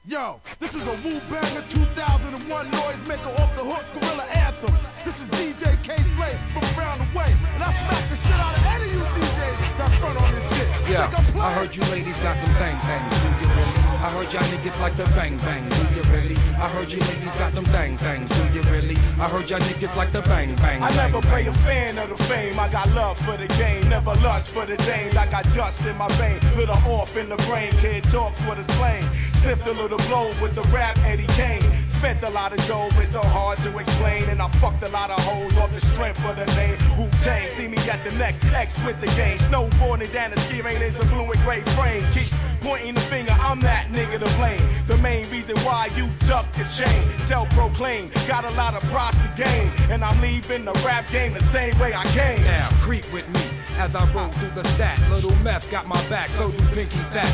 Yo, this is a Wu Banger 2001 noisemaker off the hook gorilla anthem. This is DJ K-Slay from around the way, and I smack the shit out of any of you DJs that front on this shit. Yeah, I heard you ladies got them bang bangs, do you really? I heard y'all niggas like the bang bang, do you really? I heard you ladies got them bang bangs, do you really? I heard y'all niggas like the bang bang. I never play a fan of the fame, I got love for the game, never lust for the dame. I got dust in my vein, little off in the brain, kid talks with a slang. Sniffed a little blow with the rap Eddie Kane. Spent a lot of dough, it's so hard to explain. And I fucked a lot of hoes off the strength of the name Wu-Tang. See me at the next X with the game. Snowboarding down the ski rain is a blue and gray frame. Keep pointing the finger, I'm that nigga to blame. The main reason why you tuck the chain. Self-proclaimed, got a lot of props to gain. And I'm leaving the rap game the same way I came. Now creep with me as I roll through the stack. Little meth got my back, so do Pinky Fat.